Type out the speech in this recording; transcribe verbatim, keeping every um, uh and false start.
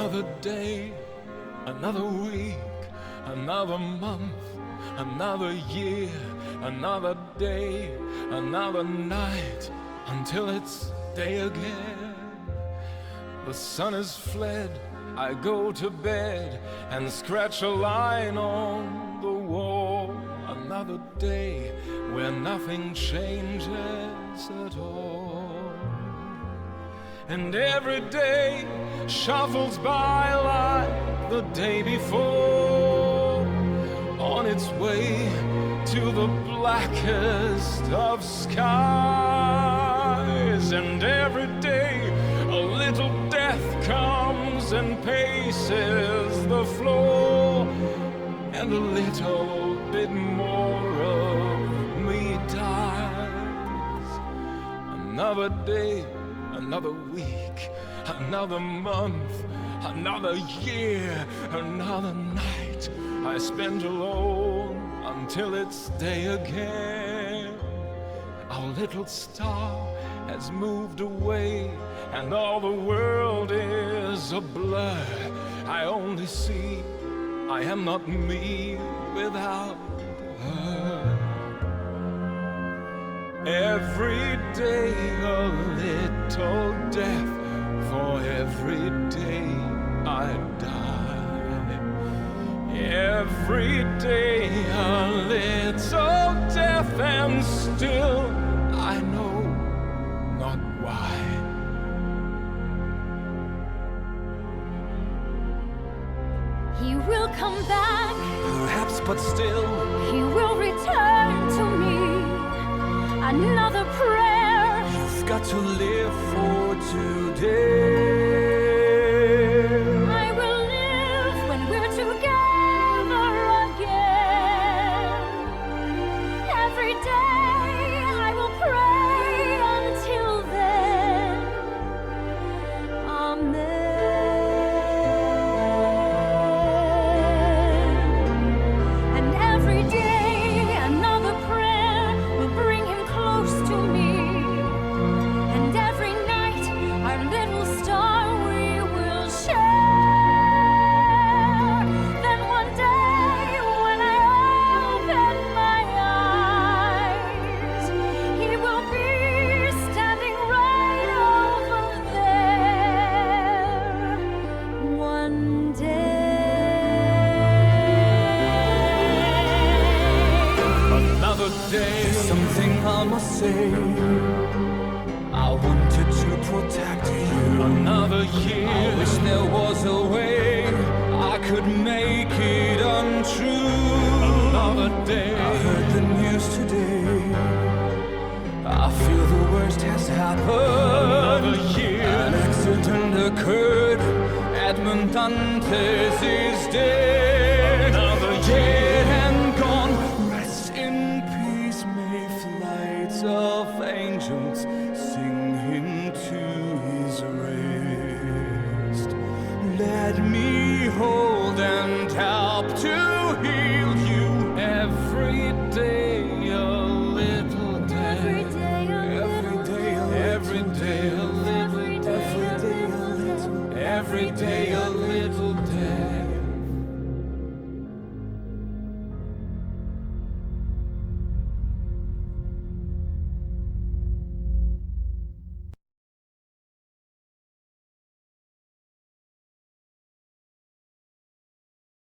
Another day, another week, another month, another year, another day, another night, until it's day again. The sun is fled, I go to bed and scratch a line on the wall. Another day where nothing changes at all. And every day shuffles by like the day before, on its way to the blackest of skies. And every day a little death comes and paces the floor, and a little bit more of me dies. Another day, another week, another month, another year, another night I spend alone until it's day again. Our little star has moved away, and all the world is a blur. I only see I am not me without her. Every day a little death, for every day I die. Every day a little death, and still I know not why. He will come back, Perhaps, but still he will return to me. Another prayer, you've got to live for today. I will live when we're together again. Every day I will pray until then. Amen. And every day another prayer will bring him close to me. And every night our little star we will share. Then one day when I open my eyes, he will be standing right over there. One day. Another day, Something I must say. I wanted to protect you. another I year, wish there was a way I could make it untrue. another day, I heard the news today. I feel the worst has happened. another year, An accident occurred. Edmond Dantes is dead. Another Dead and gone. Rest in peace. May flights of angels sing him to his rest. Let me hold and help to